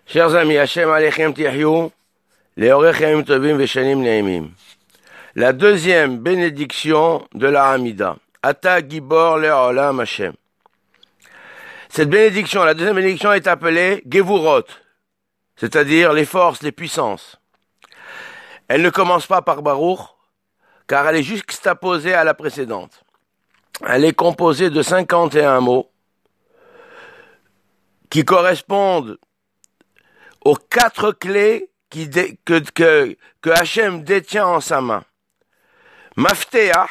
Chers amis, Hashem Alechem Tihyou, Leorechem Tovim Veshanim Neimim. La deuxième bénédiction de la Hamida. Ata Gibor Leolam Hashem. Cette bénédiction, la deuxième bénédiction est appelée Gevurot, c'est-à-dire les forces, les puissances. Elle ne commence pas par Baruch, car elle est juxtaposée à la précédente. Elle est composée de 51 mots qui correspondent aux 4 clés que Hachem détient en sa main. Mafteah,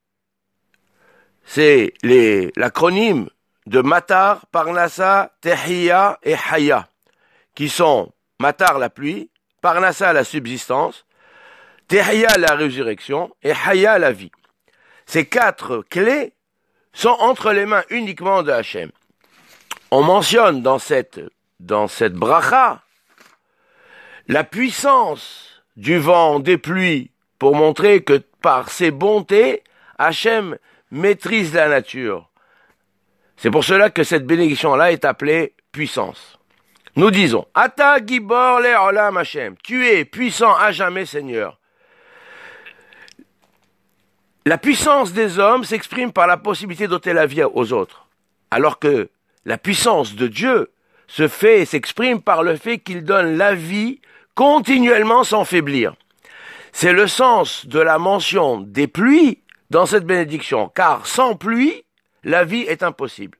c'est l'acronyme de Matar, Parnassa, Tehiyya et Haya, qui sont Matar la pluie, Parnassa la subsistance, Tehiyya la résurrection et Haya la vie. Ces 4 clés sont entre les mains uniquement de Hachem. On mentionne dans cette bracha la puissance du vent, des pluies, pour montrer que par ses bontés, Hachem maîtrise la nature. C'est pour cela que cette bénédiction-là est appelée puissance. Nous disons, Ata Gibor Le'olam Hachem, tu es puissant à jamais, Seigneur. La puissance des hommes s'exprime par la possibilité d'ôter la vie aux autres, alors que la puissance de Dieu se fait et s'exprime par le fait qu'il donne la vie continuellement sans faiblir. C'est le sens de la mention des pluies dans cette bénédiction, car sans pluie, la vie est impossible.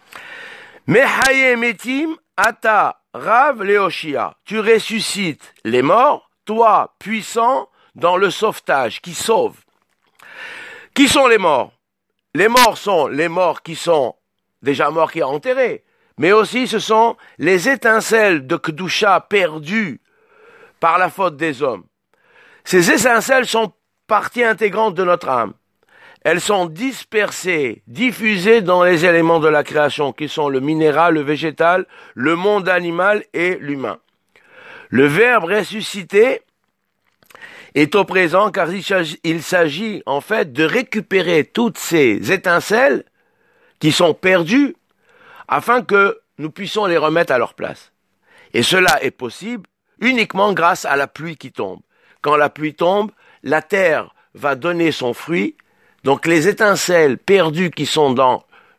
Mehaye metim ata rav leoshia. Tu ressuscites les morts, toi puissant dans le sauvetage, qui sauve. Qui sont les morts? Les morts sont les morts qui sont déjà morts, qui sont enterrés, mais aussi ce sont les étincelles de Kedusha perdues par la faute des hommes. Ces étincelles sont partie intégrante de notre âme. Elles sont dispersées, diffusées dans les éléments de la création, qui sont le minéral, le végétal, le monde animal et l'humain. Le verbe ressuscité est au présent, car il s'agit en fait de récupérer toutes ces étincelles qui sont perdues, afin que nous puissions les remettre à leur place. Et cela est possible uniquement grâce à la pluie qui tombe. Quand la pluie tombe, la terre va donner son fruit. Donc les étincelles perdues qui sont dans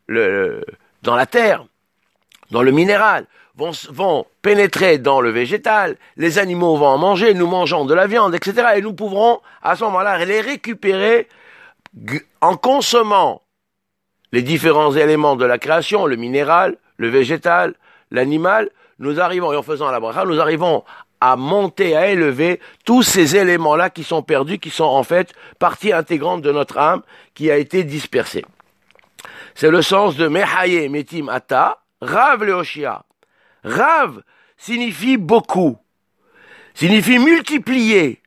la terre, dans le minéral, vont pénétrer dans le végétal. Les animaux vont en manger, nous mangeons de la viande, etc. Et nous pourrons à ce moment-là les récupérer en consommant les différents éléments de la création, le minéral, le végétal, l'animal. Nous arrivons, et en faisant la bracha, nous arrivons à monter, à élever tous ces éléments-là qui sont perdus, qui sont en fait partie intégrante de notre âme qui a été dispersée. C'est le sens de Mehaye Metim Ata, Rav Leoshia. Rav signifie beaucoup, signifie multiplier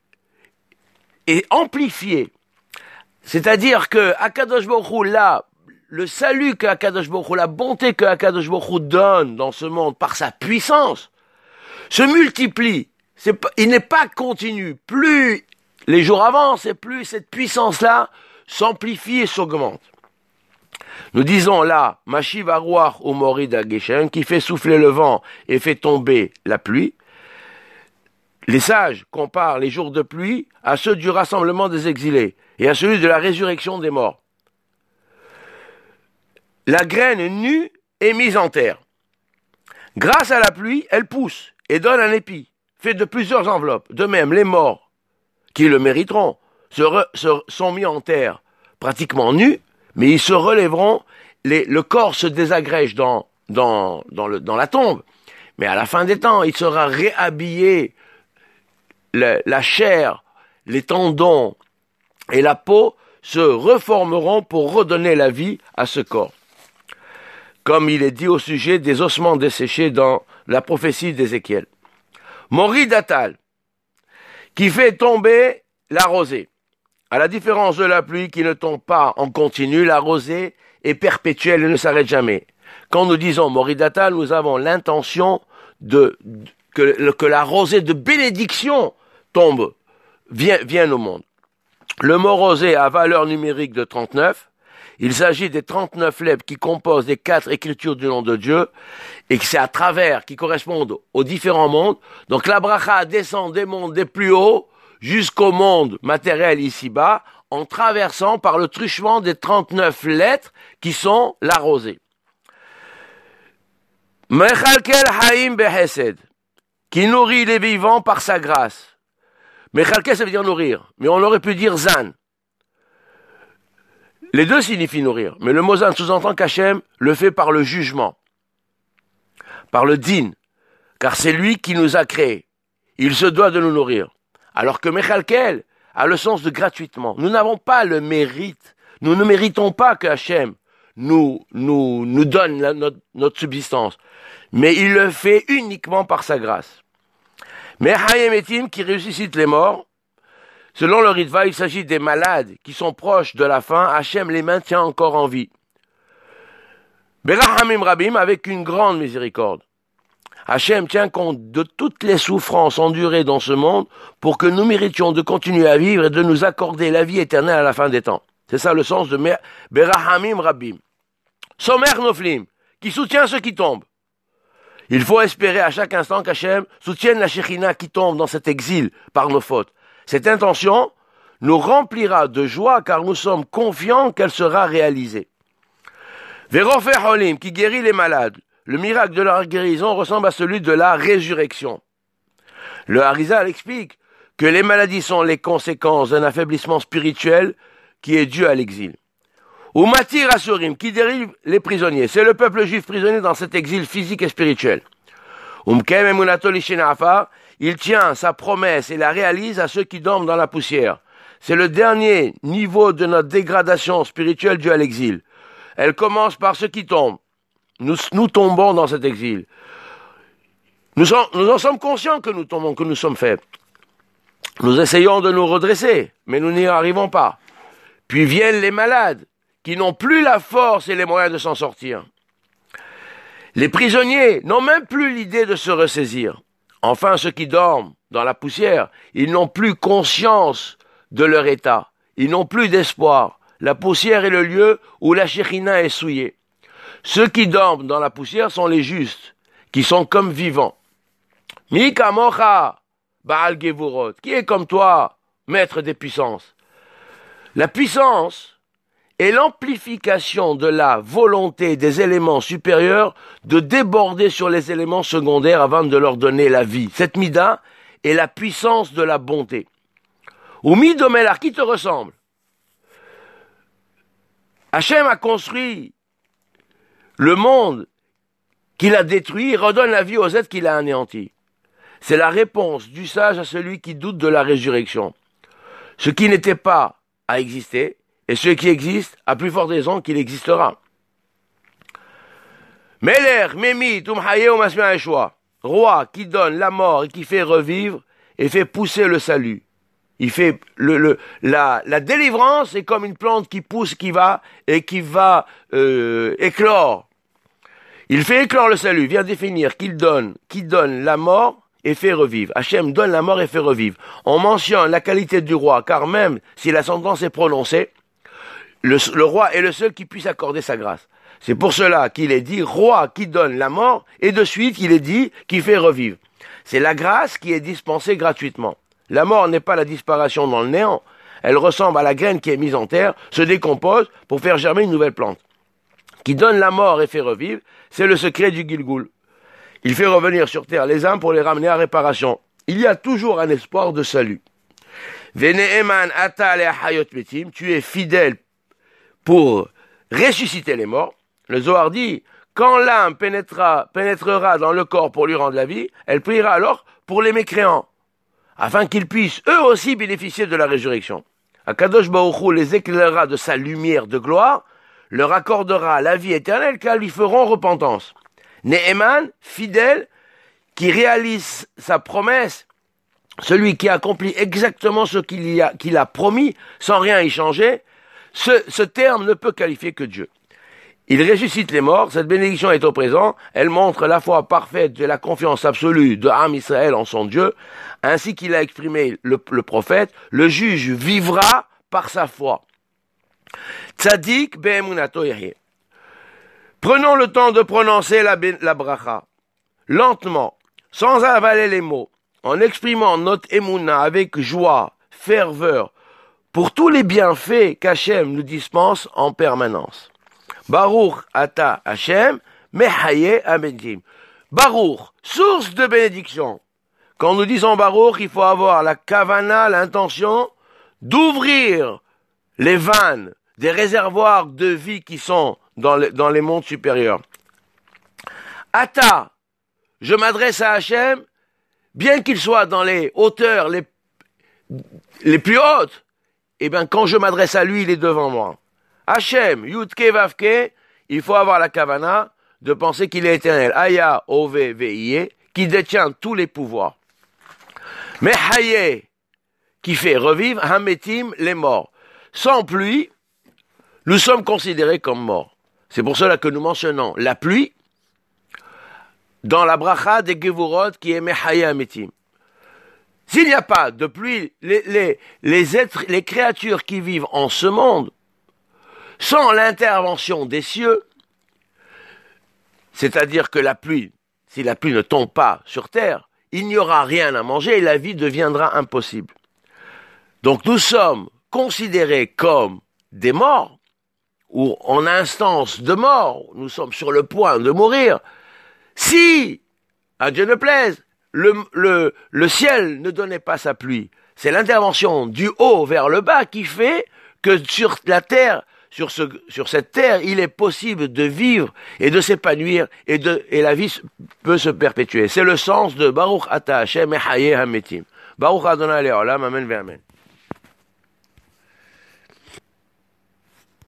et amplifier. C'est-à-dire que Akadosh Baruch Hu, là, le salut que Akadosh Baruch Hu, la bonté que Akadosh Baruch Hu donne dans ce monde par sa puissance, se multiplie. Il n'est pas continu. Plus les jours avancent et plus cette puissance-là s'amplifie et s'augmente. Nous disons là, Mashiv Aruach ou Morid Ageshem, qui fait souffler le vent et fait tomber la pluie. Les sages comparent les jours de pluie à ceux du rassemblement des exilés et à celui de la résurrection des morts. La graine nue est mise en terre. Grâce à la pluie, elle pousse et donne un épi, fait de plusieurs enveloppes. De même, les morts, qui le mériteront, sont mis en terre pratiquement nus, mais ils se relèveront, le corps se désagrège dans la tombe. Mais à la fin des temps, il sera réhabillé, la chair, les tendons et la peau se reformeront pour redonner la vie à ce corps. Comme il est dit au sujet des ossements desséchés dans la prophétie d'Ézéchiel. Morid Atal, qui fait tomber la rosée. À la différence de la pluie qui ne tombe pas en continu, la rosée est perpétuelle et ne s'arrête jamais. Quand nous disons Morid Atal, nous avons l'intention que la rosée de bénédiction vienne au monde. Le mot rosée a valeur numérique de 39. Il s'agit des 39 lettres qui composent les 4 écritures du nom de Dieu et que c'est à travers qui correspondent aux différents mondes. Donc la bracha descend des mondes des plus hauts jusqu'au monde matériel ici-bas en traversant par le truchement des 39 lettres qui sont la rosée. Mechalkel haïm behesed, qui nourrit les vivants par sa grâce. Mechalkel, ça veut dire nourrir, mais on aurait pu dire zan. Les deux signifient nourrir, mais le mot zan sous-entend qu'Hachem le fait par le jugement, par le din, car c'est lui qui nous a créés. Il se doit de nous nourrir. Alors que Mechalkel a le sens de gratuitement. Nous n'avons pas le mérite, nous ne méritons pas que Hachem nous donne notre subsistance, mais il le fait uniquement par sa grâce. Mais Hayem Etim, qui ressuscite les morts, selon le Ritva, il s'agit des malades qui sont proches de la fin. Hachem les maintient encore en vie. Berahamim Rabim, avec une grande miséricorde. Hachem tient compte de toutes les souffrances endurées dans ce monde pour que nous méritions de continuer à vivre et de nous accorder la vie éternelle à la fin des temps. C'est ça le sens de Berahamim Rabim. Somer Noflim, qui soutient ceux qui tombent. Il faut espérer à chaque instant qu'Hachem soutienne la Shekhinah qui tombe dans cet exil par nos fautes. Cette intention nous remplira de joie car nous sommes confiants qu'elle sera réalisée. Verofer Holim, qui guérit les malades. Le miracle de leur guérison ressemble à celui de la résurrection. Le Harizal explique que les maladies sont les conséquences d'un affaiblissement spirituel qui est dû à l'exil. Ou Matir Asurim, qui dérive les prisonniers. C'est le peuple juif prisonnier dans cet exil physique et spirituel. Umkem Emunato Lishenafar, il tient sa promesse et la réalise à ceux qui dorment dans la poussière. C'est le dernier niveau de notre dégradation spirituelle due à l'exil. Elle commence par ceux qui tombent. Nous tombons dans cet exil. Nous en sommes conscients que nous tombons, que nous sommes faibles. Nous essayons de nous redresser, mais nous n'y arrivons pas. Puis viennent les malades, qui n'ont plus la force et les moyens de s'en sortir. Les prisonniers n'ont même plus l'idée de se ressaisir. Enfin, ceux qui dorment dans la poussière, ils n'ont plus conscience de leur état. Ils n'ont plus d'espoir. La poussière est le lieu où la Shekhinah est souillée. Ceux qui dorment dans la poussière sont les justes, qui sont comme vivants. Mi kamocha, Baal Gevurot, qui est comme toi, maître des puissances. La puissance est l'amplification de la volonté des éléments supérieurs de déborder sur les éléments secondaires avant de leur donner la vie. Cette mida est la puissance de la bonté. Ou midomelar, qui te ressemble? Hachem a construit le monde qu'il a détruit et redonne la vie aux êtres qu'il a anéantis. C'est la réponse du sage à celui qui doute de la résurrection. Ce qui n'était pas a existé, et ce qui existe, à plus forte raison qu'il existera. Meler, Memit, Umhaye, Umasmia Eshua, roi qui donne la mort et qui fait revivre et fait pousser le salut. Il fait la délivrance est comme une plante qui pousse, qui va éclore. Il fait éclore le salut, vient définir qui donne la mort et fait revivre. Hachem donne la mort et fait revivre. On mentionne la qualité du roi, car même si la sentence est prononcée, le roi est le seul qui puisse accorder sa grâce. C'est pour cela qu'il est dit roi qui donne la mort, et de suite il est dit qui fait revivre. C'est la grâce qui est dispensée gratuitement. La mort n'est pas la disparition dans le néant. Elle ressemble à la graine qui est mise en terre, se décompose pour faire germer une nouvelle plante. Qui donne la mort et fait revivre, c'est le secret du Gilgoul. Il fait revenir sur terre les âmes pour les ramener à réparation. Il y a toujours un espoir de salut. Veneeman ata le hayot metim, tu es fidèle pour ressusciter les morts. Le Zohar dit, quand l'âme pénétrera dans le corps pour lui rendre la vie, elle priera alors pour les mécréants, afin qu'ils puissent eux aussi bénéficier de la résurrection. Akadosh Baruch Hu les éclairera de sa lumière de gloire, leur accordera la vie éternelle car ils feront repentance. Neheman, fidèle, qui réalise sa promesse, celui qui accomplit exactement ce qu'il a promis, sans rien y changer, ce terme ne peut qualifier que Dieu. Il ressuscite les morts, cette bénédiction est au présent, elle montre la foi parfaite de la confiance absolue de Am Israël en son Dieu, ainsi qu'il a exprimé le prophète, le juge vivra par sa foi. Tzadik be'emunato yahye. Prenons le temps de prononcer la bracha, lentement, sans avaler les mots, en exprimant notre émouna avec joie, ferveur, pour tous les bienfaits qu'Hachem nous dispense en permanence. Baruch ata Hachem, mehaye amedim. Baruch, source de bénédiction. Quand nous disons Baruch, il faut avoir la kavana, l'intention d'ouvrir les vannes des réservoirs de vie qui sont dans les mondes supérieurs. Ata, je m'adresse à Hachem, bien qu'il soit dans les hauteurs les plus hautes, eh bien, quand je m'adresse à lui, il est devant moi. Hachem, Yudke Vavke, il faut avoir la kavana de penser qu'il est éternel. Aya, Ove, Veiye, qui détient tous les pouvoirs. Mais Haye, qui fait revivre, Hametim, les morts. Sans pluie, nous sommes considérés comme morts. C'est pour cela que nous mentionnons la pluie dans la bracha des Gevurot qui est Mehaye Hametim. S'il n'y a pas de pluie, les créatures qui vivent en ce monde, sans l'intervention des cieux, c'est-à-dire que la pluie, si la pluie ne tombe pas sur terre, il n'y aura rien à manger et la vie deviendra impossible. Donc nous sommes considérés comme des morts, ou en instance de mort, nous sommes sur le point de mourir, si, à Dieu ne plaise, le ciel ne donnait pas sa pluie. C'est l'intervention du haut vers le bas qui fait que sur la terre, sur cette terre, il est possible de vivre et de s'épanouir et la vie peut se perpétuer. C'est le sens de Baruch Ata Hashem Mehaye Hametim. Baruch Adonai Le'olam, Amen ve'Amen.